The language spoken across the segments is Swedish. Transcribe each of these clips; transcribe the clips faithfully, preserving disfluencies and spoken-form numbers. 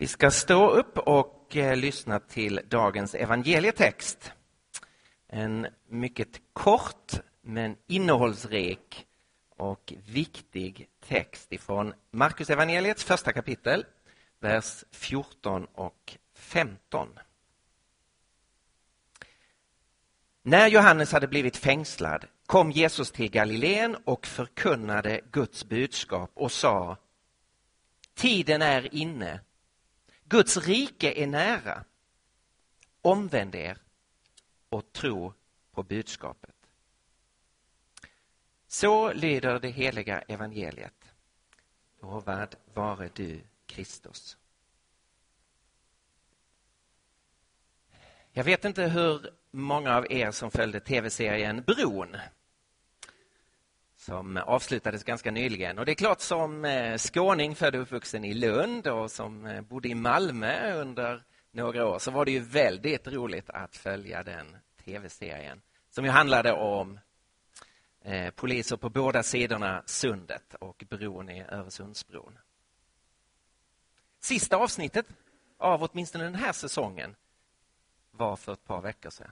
Vi ska stå upp och eh, lyssna till dagens evangelietext. En mycket kort men innehållsrik och viktig text ifrån Markus evangeliets första kapitel, vers fjorton och femton. När Johannes hade blivit fängslad kom Jesus till Galileen och förkunnade Guds budskap och sa: Tiden är inne. Guds rike är nära. Omvänd er och tro på budskapet. Så lyder det heliga evangeliet. Lovad vare du, Kristus. Jag vet inte hur många av er som följde tv-serien Bron, som avslutades ganska nyligen. Och det är klart, som skåning född och uppvuxen i Lund och som bodde i Malmö under några år, så var det ju väldigt roligt att följa den tv-serien som ju handlade om eh, poliser på båda sidorna sundet och bron i Öresundsbron. Sista avsnittet av åtminstone den här säsongen var för ett par veckor sedan.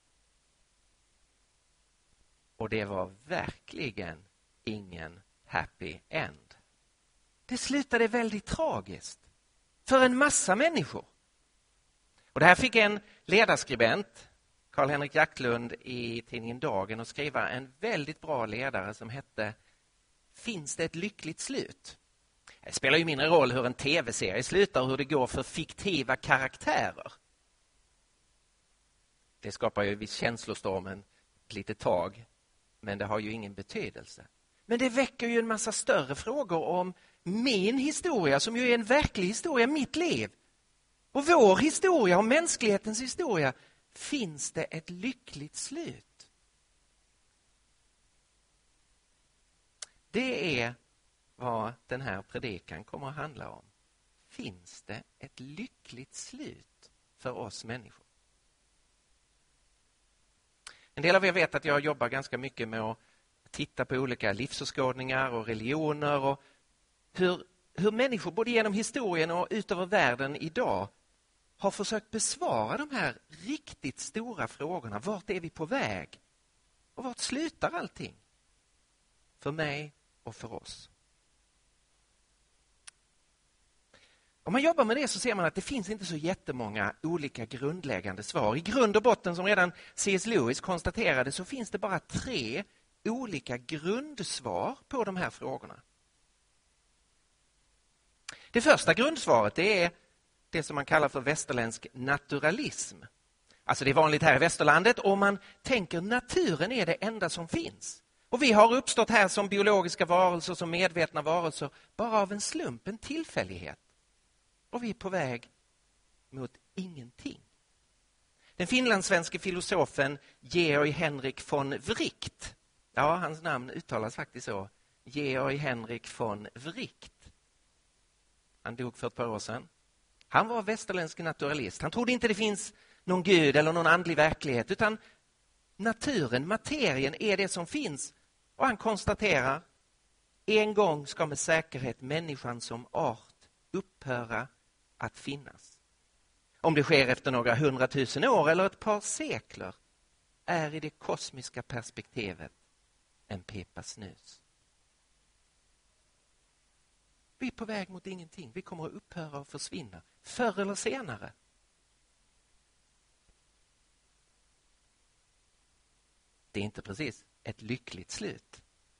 Och det var verkligen ingen happy end. Det slutade väldigt tragiskt för en massa människor. Och det här fick en ledarskribent, Karl-Henrik Jacklund, i tidningen Dagen att skriva en väldigt bra ledare som hette Finns det ett lyckligt slut? Det spelar ju mindre roll hur en tv-serie slutar och hur det går för fiktiva karaktärer. Det skapar ju viss känslostorm ett litet tag, men det har ju ingen betydelse. Men det väcker ju en massa större frågor om min historia, som ju är en verklig historia, mitt liv. Och vår historia och mänsklighetens historia. Finns det ett lyckligt slut? Det är vad den här predikan kommer att handla om. Finns det ett lyckligt slut för oss människor? En del av er vet att jag jobbar ganska mycket med att titta på olika livsåskådningar och religioner och hur, hur människor både genom historien och utöver världen idag har försökt besvara de här riktigt stora frågorna. Vart är vi på väg? Och vart slutar allting? För mig och för oss. Om man jobbar med det så ser man att det finns inte så jättemånga olika grundläggande svar. I grund och botten, som redan C S Lewis konstaterade, så finns det bara tre olika grundsvar på de här frågorna. Det första grundsvaret, det är det som man kallar för västerländsk naturalism. Alltså det är vanligt här i västerlandet, och man tänker naturen är det enda som finns. Och vi har uppstått här som biologiska varelser, som medvetna varelser, bara av en slump, en tillfällighet. Och vi är på väg mot ingenting. Den finlandssvenske filosofen Georg Henrik von Wright, ja, hans namn uttalas faktiskt så, Georg Henrik von Wright. Han dog för ett par år sedan. Han var västerländsk naturalist. Han trodde inte det finns någon gud eller någon andlig verklighet, utan naturen, materien är det som finns. Och han konstaterar: en gång ska med säkerhet människan som art upphöra att finnas. Om det sker efter några hundratusen år eller ett par sekler är i det kosmiska perspektivet en pipa snus. Vi är på väg mot ingenting. Vi kommer att upphöra och försvinna förr eller senare. Det är inte precis ett lyckligt slut.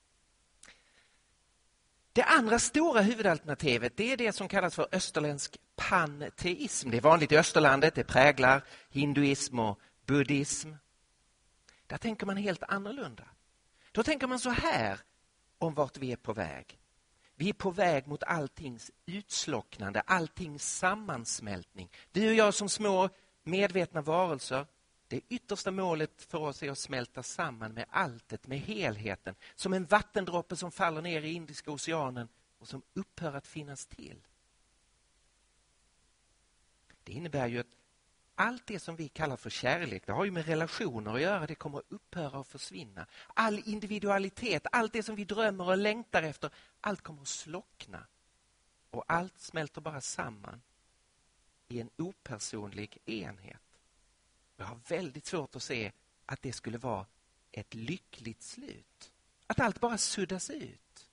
Det andra stora huvudalternativet, det är det som kallas för österländsk panteism. Det är vanligt i Österlandet, det präglar hinduism och buddhism. Där tänker man helt annorlunda. Då tänker man så här om vart vi är på väg. Vi är på väg mot alltings utslocknande, alltings sammansmältning. Du och jag som små medvetna varelser, det yttersta målet för oss är att smälta samman med alltet, med helheten. Som en vattendroppe som faller ner i Indiska oceanen och som upphör att finnas till. Det innebär ju att allt det som vi kallar för kärlek, det har ju med relationer att göra, det kommer att upphöra och försvinna. All individualitet, allt det som vi drömmer och längtar efter, allt kommer att slockna. Och allt smälter bara samman i en opersonlig enhet. Jag har väldigt svårt att se att det skulle vara ett lyckligt slut. Att allt bara suddas ut.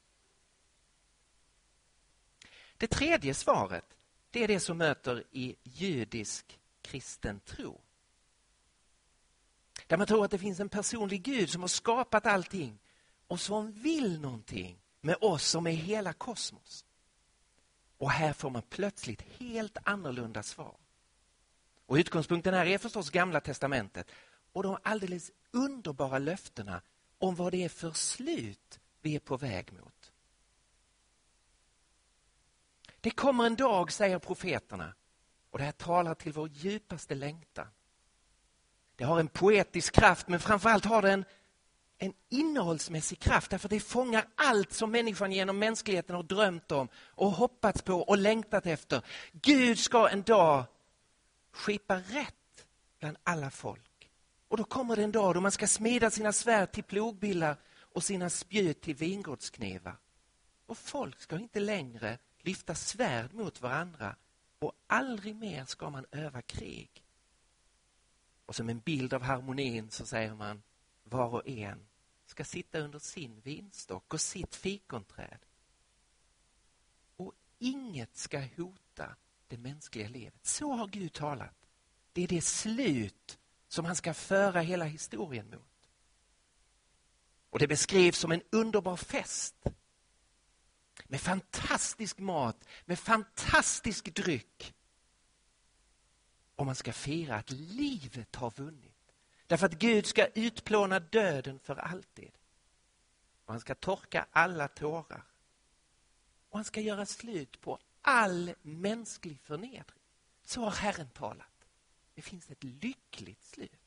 Det tredje svaret, det är det som möter i judisk kristen tro. Där man tror att det finns en personlig Gud som har skapat allting och som vill någonting med oss som är hela kosmos. Och här får man plötsligt helt annorlunda svar. Och utgångspunkten här är förstås Gamla testamentet och de alldeles underbara löftena om vad det är för slut vi är på väg mot. Det kommer en dag, säger profeterna, och det här talar till vår djupaste längtan. Det har en poetisk kraft, men framförallt har det en, en innehållsmässig kraft, därför det fångar allt som människan genom mänskligheten har drömt om och hoppats på och längtat efter. Gud ska en dag skipa rätt bland alla folk. Och då kommer det en dag då man ska smida sina svärd till plogbillar och sina spjut till vingårdsknevar. Och folk ska inte längre lyfta svärd mot varandra och aldrig mer ska man öva krig. Och som en bild av harmonin så säger man var och en ska sitta under sin vinstock och sitt fikonträd. Och inget ska hota det mänskliga livet. Så har Gud talat. Det är det slut som han ska föra hela historien mot. Och det beskrivs som en underbar fest. Med fantastisk mat, med fantastisk dryck. Och man ska fira att livet har vunnit. Därför att Gud ska utplåna döden för alltid. Och han ska torka alla tårar. Och han ska göra slut på all mänsklig förnedring. Så har Herren talat. Det finns ett lyckligt slut.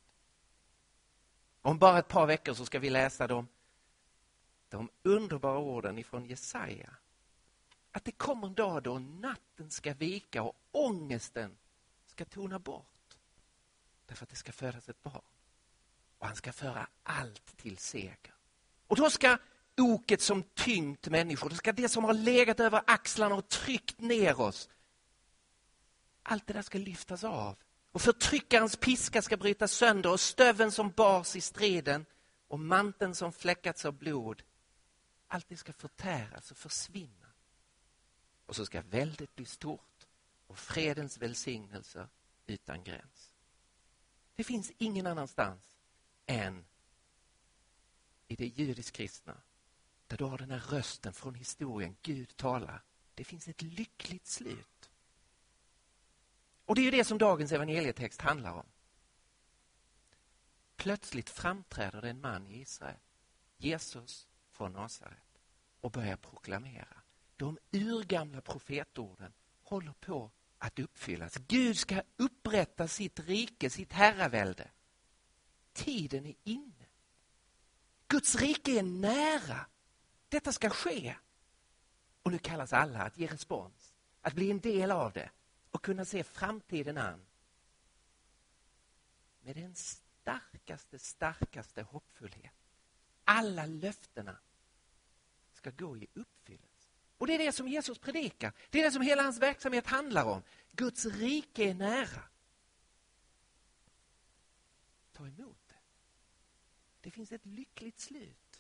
Om bara ett par veckor så ska vi läsa de, de underbara orden ifrån Jesaja. Att det kommer en dag då natten ska vika och ångesten ska tona bort. Därför att det ska födas ett barn. Och han ska föra allt till seger. Och då ska oket som tyngt människor, då ska det som har legat över axlarna och tryckt ner oss, allt det där ska lyftas av. Och förtryckarens piska ska brytas sönder och stöven som bars i striden och manteln som fläckats av blod, allt det ska förtäras och försvinna. Och så ska väldet bli stort och fredens välsignelser utan gräns. Det finns ingen annanstans än i det judisk-kristna, där du har den här rösten från historien. Gud talar. Det finns ett lyckligt slut. Och det är ju det som dagens evangelietext handlar om. Plötsligt framträder det en man i Israel, Jesus från Nasaret, och börjar proklamera. De urgamla profetorden håller på att uppfyllas. Gud ska upprätta sitt rike, sitt herravälde. Tiden är inne. Guds rike är nära. Detta ska ske. Och nu kallas alla att ge respons. Att bli en del av det. Och kunna se framtiden an. Med den starkaste, starkaste hoppfullhet. Alla löftena ska gå i uppfyllelse. Och det är det som Jesus predikar. Det är det som hela hans verksamhet handlar om. Guds rike är nära. Ta emot det. Det finns ett lyckligt slut.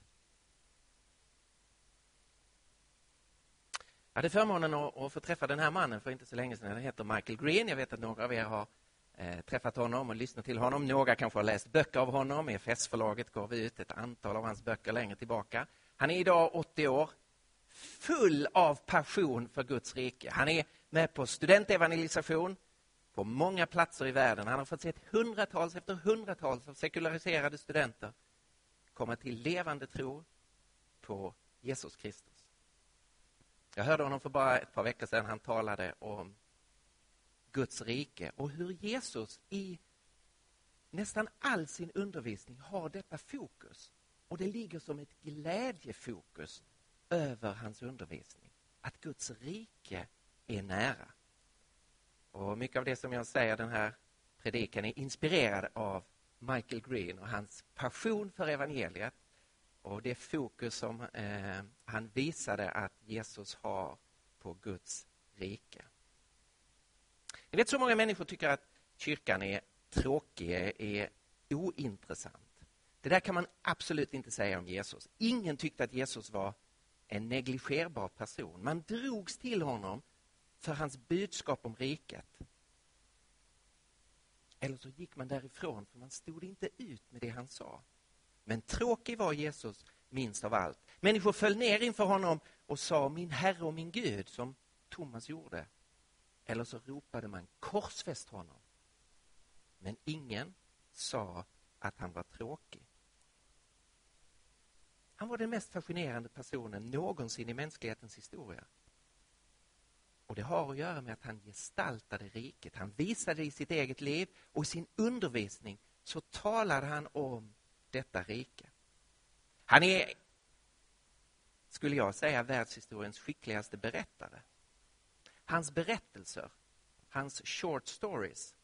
Jag hade förmånen att, att få träffa den här mannen för inte så länge sedan. Han heter Michael Green. Jag vet att några av er har eh, träffat honom och lyssnat till honom. Några kanske har läst böcker av honom. I F S-förlaget gav vi ut ett antal av hans böcker längre tillbaka. Han är idag åttio år. Full av passion för Guds rike. Han är med på studentevangelisation på många platser i världen. Han har fått se hundratals efter hundratals av sekulariserade studenter komma till levande tro på Jesus Kristus. Jag hörde honom för bara ett par veckor sedan. Han talade om Guds rike och hur Jesus i nästan all sin undervisning har detta fokus. Och det ligger som ett glädjefokus över hans undervisning. Att Guds rike är nära. Och mycket av det som jag säger den här predikan är inspirerad av Michael Green och hans passion för evangeliet. Och det fokus som eh, han visade att Jesus har på Guds rike. Jag vet så många människor tycker att kyrkan är tråkig, är ointressant. Det där kan man absolut inte säga om Jesus. Ingen tyckte att Jesus var en negligerbar person. Man drogs till honom för hans budskap om riket. Eller så gick man därifrån för man stod inte ut med det han sa. Men tråkig var Jesus minst av allt. Människor föll ner inför honom och sa min Herre och min Gud, som Thomas gjorde. Eller så ropade man korsfäst honom. Men ingen sa att han var tråkig. Han var den mest fascinerande personen någonsin i mänsklighetens historia. Och det har att göra med att han gestaltade riket. Han visade i sitt eget liv och i sin undervisning så talade han om detta rike. Han är, skulle jag säga, världshistoriens skickligaste berättare. Hans berättelser, hans short stories,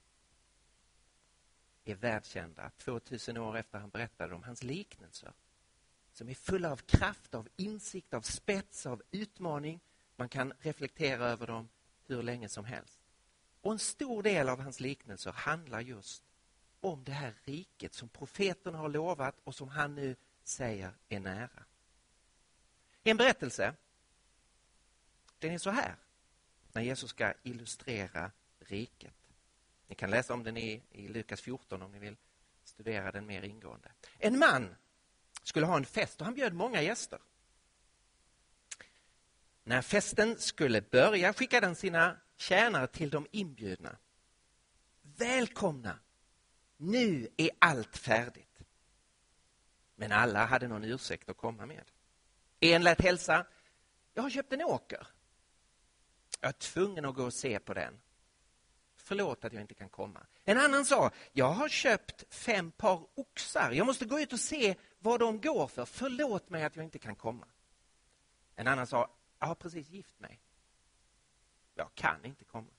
är världskända tvåtusen år efter han berättade om hans liknelser. Som är fulla av kraft, av insikt, av spets, av utmaning. Man kan reflektera över dem hur länge som helst. Och en stor del av hans liknelser handlar just om det här riket som profeten har lovat och som han nu säger är nära. En berättelse, den är så här, när Jesus ska illustrera riket. Ni kan läsa om den i, i Lukas fjorton om ni vill studera den mer ingående. En man skulle ha en fest och han bjöd många gäster. När festen skulle börja skickade han sina tjänare till de inbjudna. Välkomna, nu är allt färdigt. Men alla hade någon ursäkt att komma med. En lät hälsa, jag har köpt en åker. Jag är tvungen att gå och se på den. Förlåt att jag inte kan komma. En annan sa, jag har köpt fem par oxar. Jag måste gå ut och se vad de går för. Förlåt mig att jag inte kan komma. En annan sa, jag har precis gift mig. Jag kan inte komma.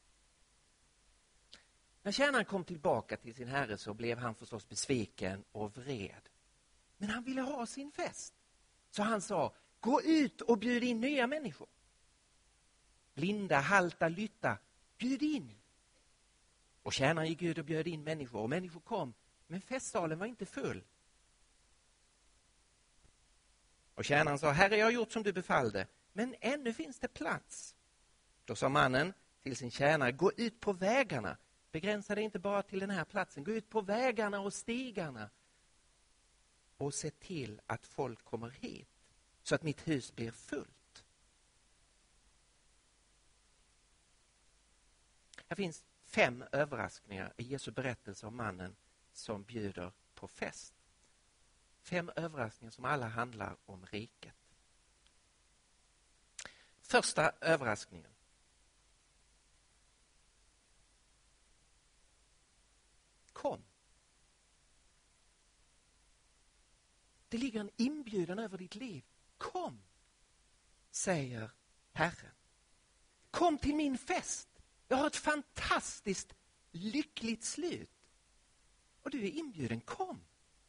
När tjänaren kom tillbaka till sin herre så blev han förstås besviken och vred. Men han ville ha sin fest. Så han sa, gå ut och bjud in nya människor. Blinda, halta, lytta, bjud in. Och tjänaren gick ut och bjöd in människor och människor kom. Men festsalen var inte full. Och tjänaren sa, herre, jag har gjort som du befallde. Men ännu finns det plats. Då sa mannen till sin tjänare, gå ut på vägarna. Begränsa dig inte bara till den här platsen. Gå ut på vägarna och stigarna. Och se till att folk kommer hit. Så att mitt hus blir fullt. Här finns fem överraskningar i Jesu berättelse om mannen som bjuder på fest. Fem överraskningar som alla handlar om riket. Första överraskningen. Kom. Det ligger en inbjudan över ditt liv. Kom, säger Herren. Kom till min fest. Jag har ett fantastiskt lyckligt slut. Och du är inbjuden, kom.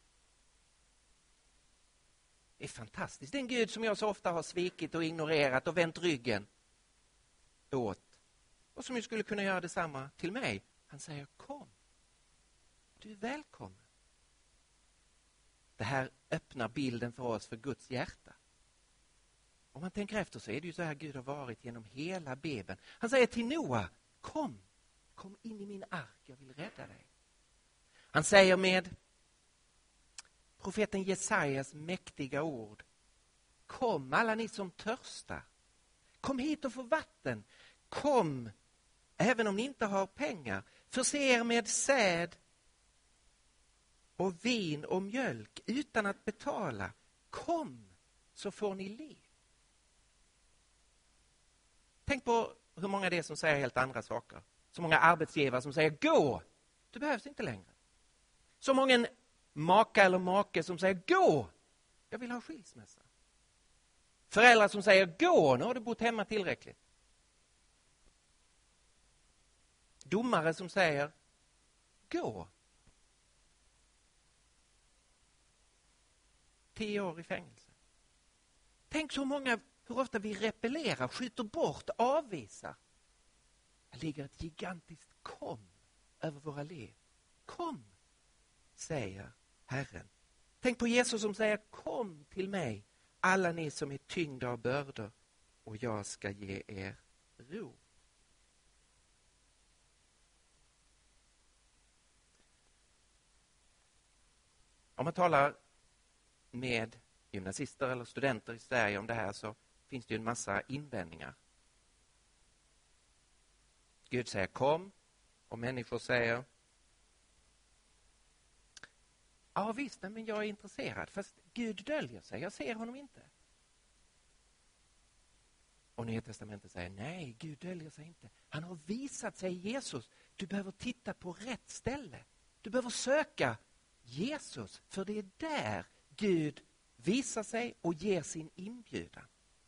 Det är fantastiskt. Det är en Gud som jag så ofta har svikit och ignorerat och vänt ryggen åt. Och som ju skulle kunna göra detsamma till mig. Han säger, kom. Du är välkommen. Det här öppnar bilden för oss för Guds hjärta. Om man tänker efter så är det ju så här Gud har varit genom hela Bibeln. Han säger till Noa, kom, kom in i min ark, jag vill rädda dig. Han säger med profeten Jesajas mäktiga ord, kom alla ni som törstar, kom hit och få vatten, kom även om ni inte har pengar, förse er med säd och vin och mjölk utan att betala, kom så får ni liv. Tänk på hur många det är som säger helt andra saker. Så många arbetsgivare som säger, gå, du behövs inte längre. Så många maka eller make som säger, gå, jag vill ha skilsmässa. Föräldrar som säger, gå, nu har du bott hemma tillräckligt. Domare som säger, gå. Tio år i fängelse. Tänk så många, hur ofta vi repellerar, skjuter bort, avvisar. Det ligger ett gigantiskt kom över våra liv. Kom, säger Herren. Tänk på Jesus som säger, kom till mig, alla ni som är tyngda av bördor, och jag ska ge er ro. Om man talar med gymnasister eller studenter i Sverige om det här, så finns det ju en massa invändningar. Gud säger kom, och människor säger ja visst, men jag är intresserad, fast Gud döljer sig, jag ser honom inte. Och Nya testamentet säger nej, Gud döljer sig inte. Han har visat sig i Jesus. Du behöver titta på rätt ställe. Du behöver söka Jesus, för det är där Gud visar sig och ger sin inbjudan.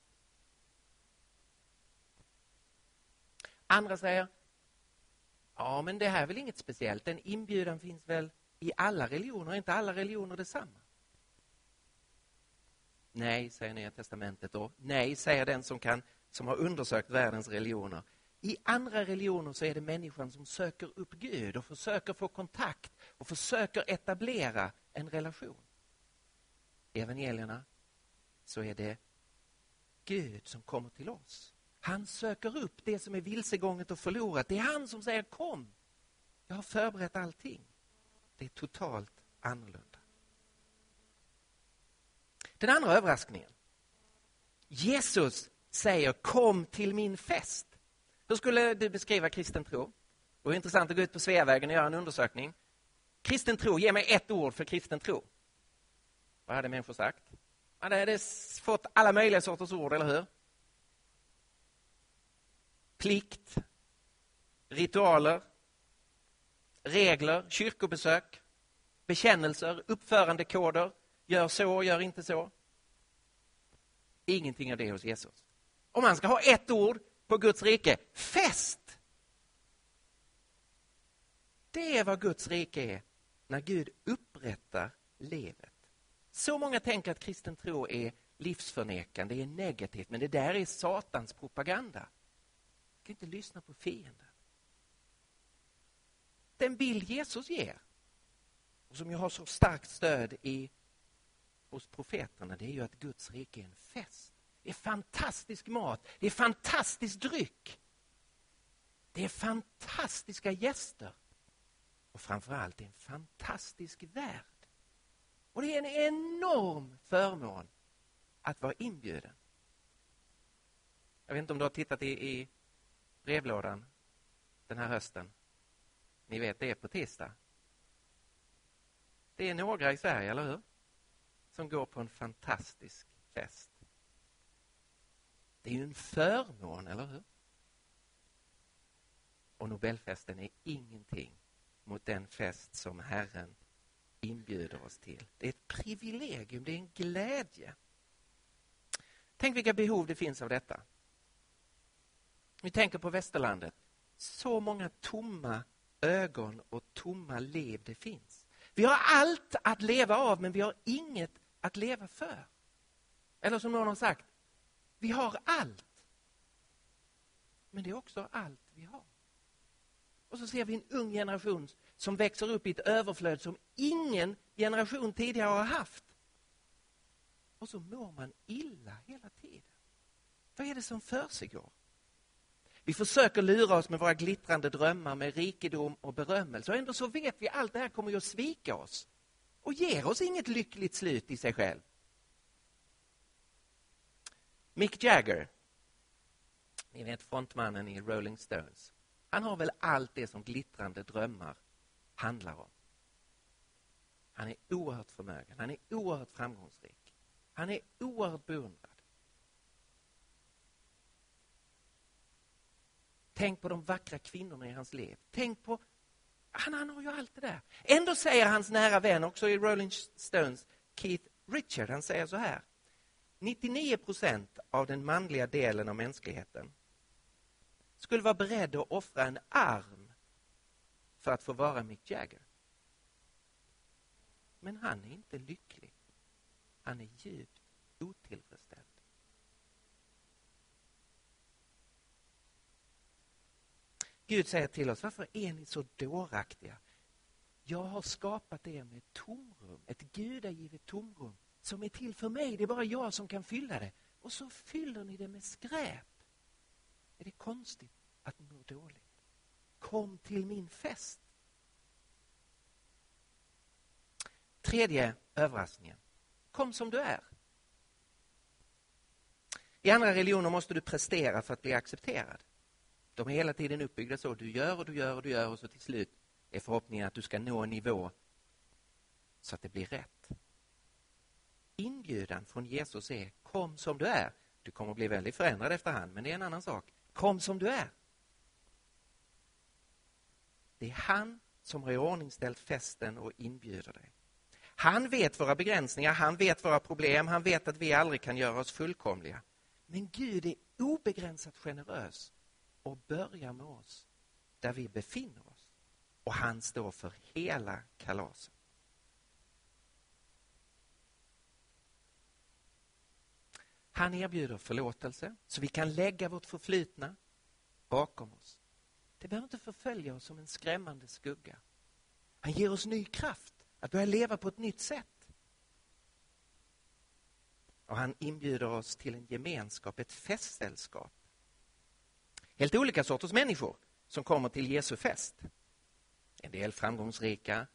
Andra säger ja, men det här är väl inget speciellt. Den inbjudan finns väl i alla religioner, är inte alla religioner detsamma? Nej, säger Nya testamentet då. Nej, säger den som kan som har undersökt världens religioner. I andra religioner så är det människan som söker upp Gud och försöker få kontakt och försöker etablera en relation. I evangelierna så är det Gud som kommer till oss. Han söker upp det som är vilsegånget och förlorat. Det är han som säger kom. Jag har förberett allting. Det är totalt annorlunda. Den andra överraskningen. Jesus säger kom till min fest. Hur skulle du beskriva kristen tro? Det är intressant att gå ut på Sveavägen och göra en undersökning. Kristen tro, ge mig ett ord för kristen tro. Vad hade människor sagt? Man hade fått alla möjliga sorters ord, eller hur? Plikt, ritualer, regler, kyrkobesök, bekännelser, uppförandekoder, gör så, gör inte så. Ingenting av det hos Jesus. Om man ska ha ett ord på Guds rike, fest. Det är vad Guds rike är när Gud upprättar livet. Så många tänker att kristen tro är livsförnekande, det är negativt, men det där är Satans propaganda. Du kan inte lyssna på fienden. Den bild Jesus ger, och som jag har så starkt stöd i hos profeterna, det är ju att Guds rike är en fest. Det är fantastisk mat, det är fantastisk dryck. Det är fantastiska gäster. Och framförallt det är en fantastisk värld. Och det är en enorm förmån att vara inbjuden. Jag vet inte om du har tittat i, i brevlådan den här hösten. Ni vet, det är på tisdag. Det är några i Sverige, eller hur? Som går på en fantastisk fest. Det är ju en förmån, eller hur? Och Nobelfesten är ingenting mot den fest som Herren inbjuder oss till. Det är ett privilegium, det är en glädje. Tänk vilka behov det finns av detta. Vi tänker på Västerlandet. Så många tomma ögon och tomma liv det finns. Vi har allt att leva av, men vi har inget att leva för. Eller som någon har sagt, vi har allt. Men det är också allt vi har. Och så ser vi en ung generation som växer upp i ett överflöd som ingen generation tidigare har haft. Och så mår man illa hela tiden. Vad är det som försiggår? Vi försöker lura oss med våra glittrande drömmar, med rikedom och berömmelse. Och ändå så vet vi att allt det här kommer ju att svika oss. Och ger oss inget lyckligt slut i sig själv. Mick Jagger, ni vet frontmannen i Rolling Stones. Han har väl allt det som glittrande drömmar handlar om. Han är oerhört förmögen. Han är oerhört framgångsrik. Han är oerhört beundrad. Tänk på de vackra kvinnorna i hans liv. Tänk på, han, han har ju allt det där. Ändå säger hans nära vän, också i Rolling Stones, Keith Richards, han säger så här. nittionio procent av den manliga delen av mänskligheten skulle vara beredd att offra en arm för att få vara Mick Jagger. Men han är inte lycklig. Han är djupt otillfredsställd. Gud säger till oss, varför är ni så dåraktiga? Jag har skapat er med tomrum, ett gudagivet tomrum som är till för mig. Det är bara jag som kan fylla det. Och så fyller ni det med skräp. Är det konstigt att ni mår dåligt? Kom till min fest. Tredje överraskningen. Kom som du är. I andra religioner måste du prestera för att bli accepterad. De är hela tiden uppbyggda så. Du gör och du gör och du gör och så till slut är förhoppningen att du ska nå en nivå så att det blir rätt. Inbjudan från Jesus är kom som du är. Du kommer att bli väldigt förändrad efterhand, men det är en annan sak. Kom som du är. Det är han som har iordningställt festen och inbjuder dig. Han vet våra begränsningar, han vet våra problem, han vet att vi aldrig kan göra oss fullkomliga. Men Gud är obegränsat generös och börjar med oss där vi befinner oss. Och han står för hela kalaset. Han erbjuder förlåtelse så vi kan lägga vårt förflutna bakom oss. Det behöver inte förfölja oss som en skrämmande skugga. Han ger oss ny kraft att börja leva på ett nytt sätt. Och han inbjuder oss till en gemenskap, ett festsällskap. Helt olika sorters människor som kommer till Jesu fest. En del framgångsrika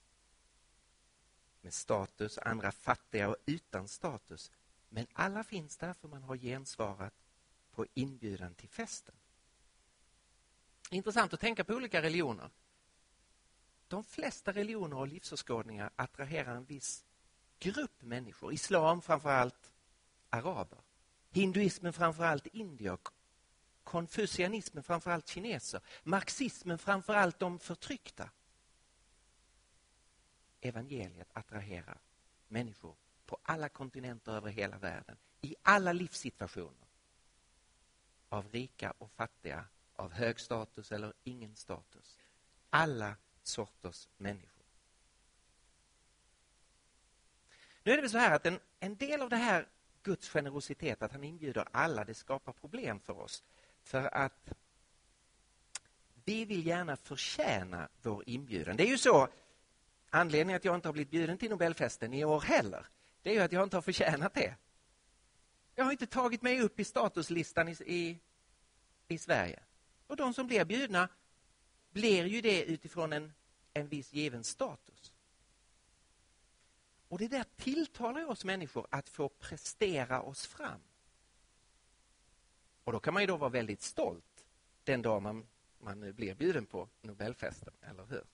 med status, andra fattiga och utan status. Men alla finns där för man har gensvarat på inbjudan till festen. Intressant att tänka på olika religioner. De flesta religioner och livsåskådningar attraherar en viss grupp människor. Islam framförallt araber. Hinduismen framförallt indier. Konfucianismen framförallt kineser. Marxismen framförallt de förtryckta. Evangeliet attraherar människor på alla kontinenter över hela världen. I alla livssituationer. Av rika och fattiga. Av hög status eller ingen status. Alla sorters människor. Nu är det väl så här att en, en del av det här Guds generositet, att han inbjuder alla, det skapar problem för oss. För att vi vill gärna förtjäna vår inbjudan. Det är ju så, anledningen att jag inte har blivit bjuden till Nobelfesten i år heller, det är ju att jag inte har förtjänat det. Jag har inte tagit mig upp i statuslistan i, i, i Sverige. Och de som blir bjudna blir ju det utifrån en, en viss given status. Och det där tilltalar oss människor att få prestera oss fram. Och då kan man ju då vara väldigt stolt den dag man, man nu blir bjuden på Nobelfesten, eller hur?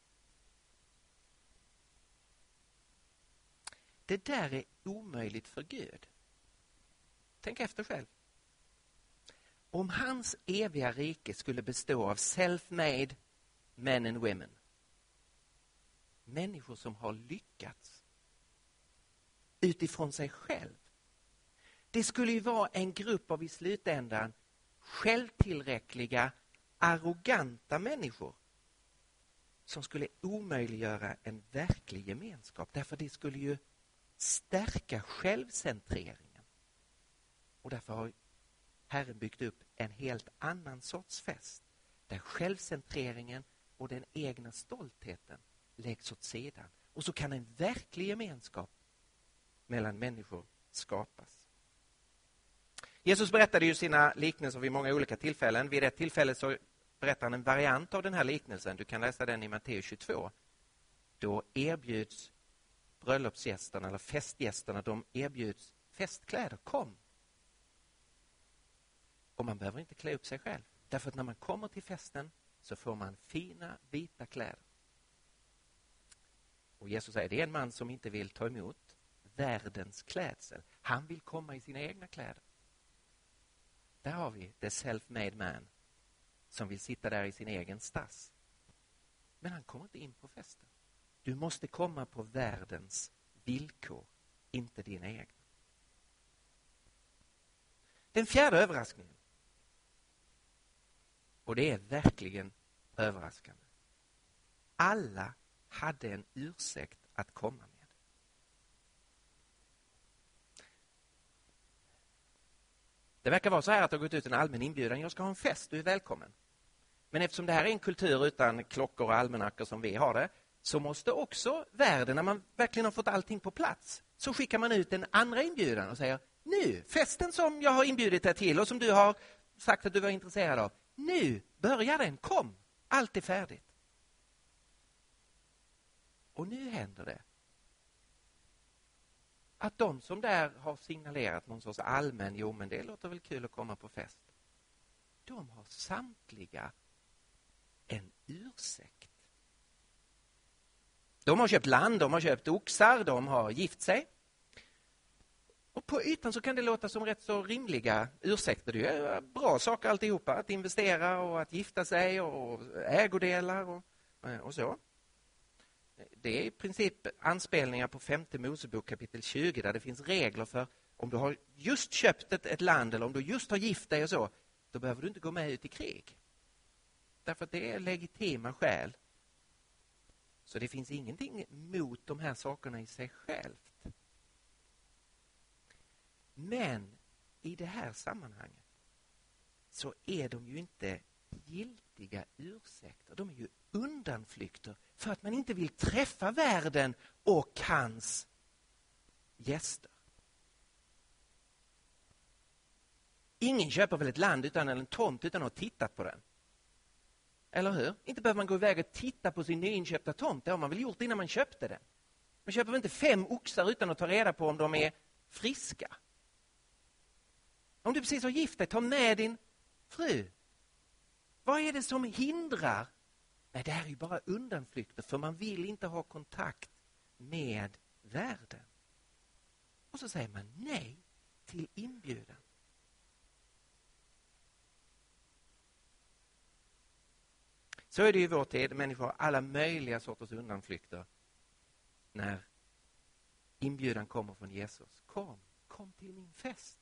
Det där är omöjligt för Gud. Tänk efter själv. Om hans eviga rike skulle bestå av self-made men and women. Människor som har lyckats utifrån sig själv. Det skulle ju vara en grupp av i slutändan självtillräckliga, arroganta människor som skulle omöjliggöra en verklig gemenskap. Därför det skulle ju stärka självcentreringen. Och därför har Herren byggt upp en helt annan sorts fest. Där självcentreringen och den egna stoltheten läggs åt sidan. Och så kan en verklig gemenskap mellan människor skapas. Jesus berättade ju sina liknelser vid många olika tillfällen. Vid ett tillfälle så berättar han en variant av den här liknelsen. Du kan läsa den i Matteus tjugotvå. Då erbjuds bröllopsgästerna eller festgästerna, de erbjuds festkläder. Kom! Och man behöver inte klä upp sig själv. Därför att när man kommer till festen så får man fina vita kläder. Och Jesus säger, det är en man som inte vill ta emot världens klädsel. Han vill komma i sina egna kläder. Där har vi the self-made man som vill sitta där i sin egen stass. Men han kommer inte in på festen. Du måste komma på världens villkor, inte dina egna. Den fjärde överraskningen. Och det är verkligen överraskande. Alla hade en ursäkt att komma med. Det verkar vara så här att det har gått ut en allmän inbjudan. Jag ska ha en fest, du är välkommen. Men eftersom det här är en kultur utan klockor och almanackor som vi har det, så måste också världen, när man verkligen har fått allting på plats, så skickar man ut en andra inbjudan och säger: nu, festen som jag har inbjudit dig till och som du har sagt att du var intresserad av, nu börjar den, kom, allt är färdigt. Och nu händer det att de som där har signalerat någon sorts allmän, jo men det låter väl kul att komma på fest, de har samtliga en ursäkt. De har köpt land, de har köpt oxar, de har gift sig. Och på ytan så kan det låta som rätt så rimliga ursäkter. Det är bra saker alltihopa, att investera och att gifta sig och ägodelar och, och så. Det är i princip anspelningar på femte Mosebok kapitel tjugo, där det finns regler för om du har just köpt ett, ett land eller om du just har gift dig och så, då behöver du inte gå med ut i krig. Därför att det är legitima skäl. Så det finns ingenting mot de här sakerna i sig självt. Men i det här sammanhanget så är de ju inte giltiga ursäkter. De är ju undanflykter för att man inte vill träffa världen och hans gäster. Ingen köper väl ett land utan en tomt utan att ha tittat på den. Eller hur? Inte behöver man gå iväg och titta på sin nyinköpta tomt. Det har man väl gjort innan man köpte den. Man köper väl inte fem oxar utan att ta reda på om de är friska. Om du precis har gift dig, ta med din fru. Vad är det som hindrar? Nej, det här är ju bara undanflykter, för man vill inte ha kontakt med världen. Och så säger man nej till inbjudan. Så är det ju i vår tid. Människor har alla möjliga sorters undanflykter när inbjudan kommer från Jesus. Kom, kom till min fest.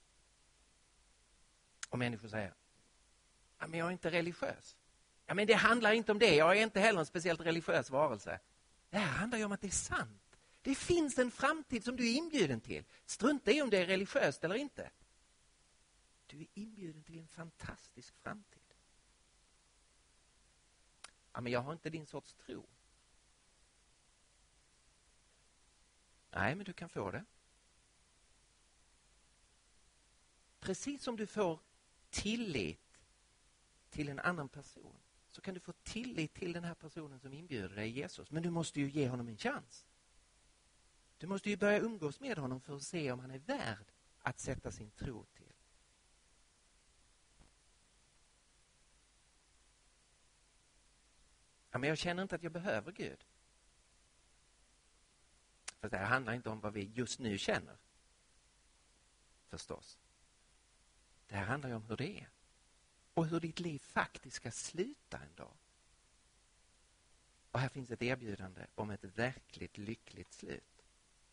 Och människor säger: ja, men jag är inte religiös. Ja, men det handlar inte om det. Jag är inte heller en speciellt religiös varelse. Det här handlar ju om att det är sant. Det finns en framtid som du är inbjuden till. Strunta i om det är religiöst eller inte. Du är inbjuden till en fantastisk framtid. Ja, men jag har inte din sorts tro. Nej, men du kan få det. Precis som du får tillit till en annan person, så kan du få tillit till den här personen som inbjuder dig, Jesus. Men du måste ju ge honom en chans. Du måste ju börja umgås med honom för att se om han är värd att sätta sin tro till. Ja, men jag känner inte att jag behöver Gud. För det här handlar inte om vad vi just nu känner. Förstås. Det här handlar ju om hur det är. Och hur ditt liv faktiskt ska sluta en dag. Och här finns ett erbjudande om ett verkligt lyckligt slut.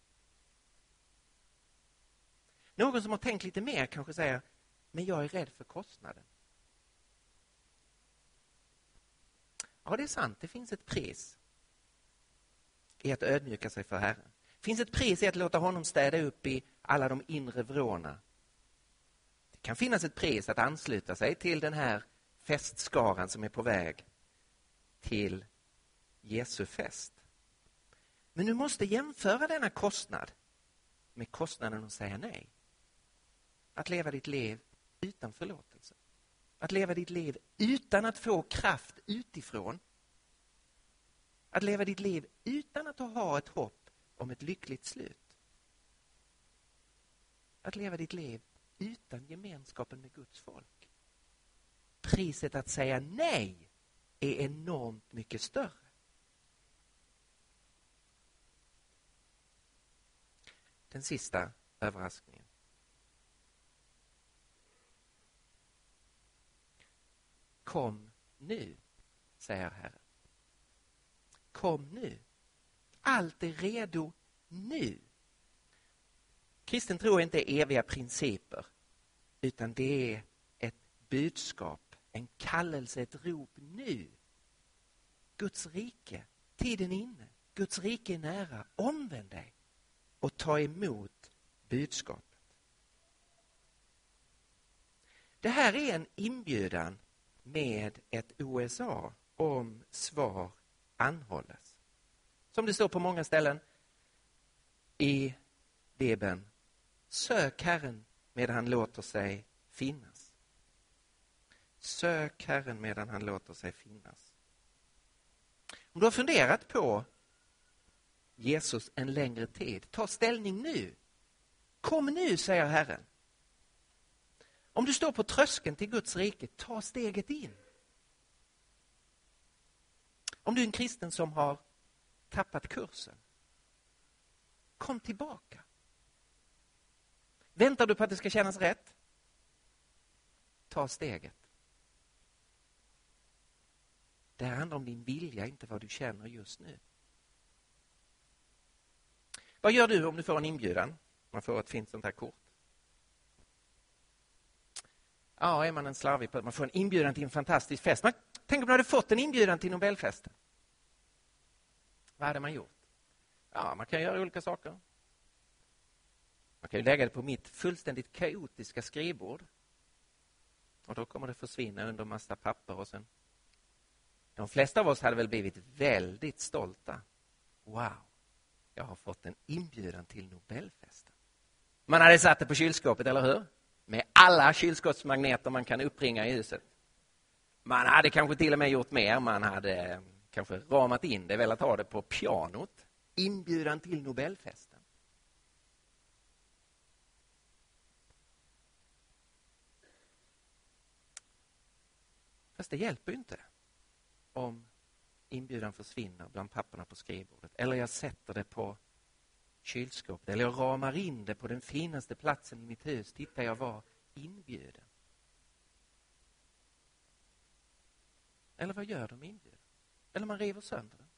Någon som har tänkt lite mer kanske säger: men jag är rädd för kostnaden. Ja, det är sant. Det finns ett pris i att ödmjuka sig för Herren. Det finns ett pris i att låta honom städa upp i alla de inre vrårna. Det kan finnas ett pris att ansluta sig till den här festskaran som är på väg till Jesu fest. Men du måste jämföra denna kostnad med kostnaden att säga nej. Att leva ditt liv utan förlåtelse. Att leva ditt liv utan att få kraft utifrån. Att leva ditt liv utan att ha ett hopp om ett lyckligt slut. Att leva ditt liv utan gemenskapen med Guds folk. Priset att säga nej är enormt mycket större. Den sista överraskningen. Kom nu, säger Herren. Kom nu. Allt är redo nu. Kristen tro är inte eviga principer, utan det är ett budskap, en kallelse, ett rop nu. Guds rike, tiden är inne. Guds rike är nära. Omvänd dig och ta emot budskapet. Det här är en inbjudan med ett O S A om svar anhålles. Som det står på många ställen i Bibeln. Sök Herren medan han låter sig finnas. Sök Herren medan han låter sig finnas. Om du har funderat på Jesus en längre tid, ta ställning nu. Kom nu, säger Herren. Om du står på tröskeln till Guds rike, ta steget in. Om du är en kristen som har tappat kursen, kom tillbaka. Väntar du på att det ska kännas rätt? Ta steget. Det här handlar om din vilja, inte vad du känner just nu. Vad gör du om du får en inbjudan? Man får ett fint sånt här kort. Ja, är man en slarvig på man får en inbjudan till en fantastisk fest. Man, tänk om du hade fått en inbjudan till Nobelfesten. Vad hade man gjort? Ja, man kan göra olika saker. Man kan ju lägga det på mitt fullständigt kaotiska skrivbord. Och då kommer det försvinna under massa papper och sen. De flesta av oss hade väl blivit väldigt stolta. Wow, jag har fått en inbjudan till Nobelfesten. Man hade satt det på kylskåpet, eller hur? Med alla kylskåpsmagneter man kan uppringa i huset. Man hade kanske till och med gjort mer. Man hade kanske ramat in det, velat ha det på pianot. Inbjudan till Nobelfesten. Fast det hjälper ju inte om inbjudan försvinner bland papperna på skrivbordet. Eller jag sätter det på kylskåpet. Eller jag ramar in det på den finaste platsen i mitt hus. Titta, jag var inbjuden. Eller vad gör de inbjuden? Eller man river sönder den.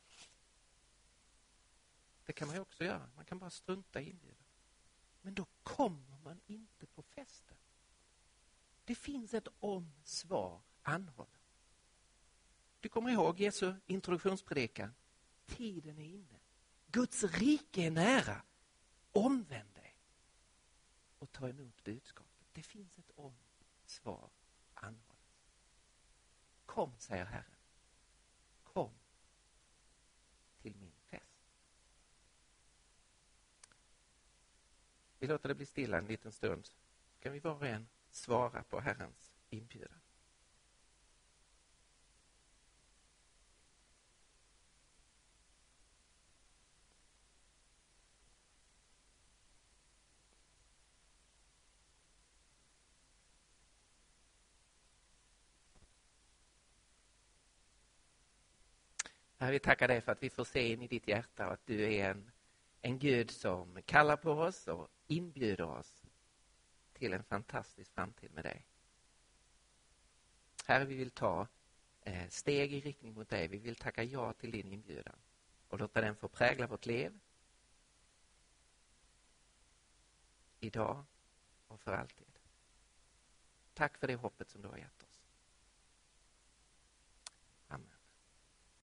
Det kan man ju också göra. Man kan bara strunta i inbjudan. Men då kommer man inte på festen. Det finns ett om-svar anhållen. Du kommer ihåg Jesu introduktionspredikan. Tiden är inne. Guds rike är nära. Omvänd dig och ta emot budskapet. Det finns ett om-svar anhållet. Kom, säger Herren. Kom till min fest. Vi låter det bli stilla en liten stund. Kan vi var och en svara på Herrens inbjudan. Herre, vi tackar dig för att vi får se in i ditt hjärta och att du är en, en Gud som kallar på oss och inbjuder oss till en fantastisk framtid med dig. Herre, vi vill ta eh, steg i riktning mot dig. Vi vill tacka ja till din inbjudan och låta den få prägla vårt liv idag och för alltid. Tack för det hoppet som du har gett oss.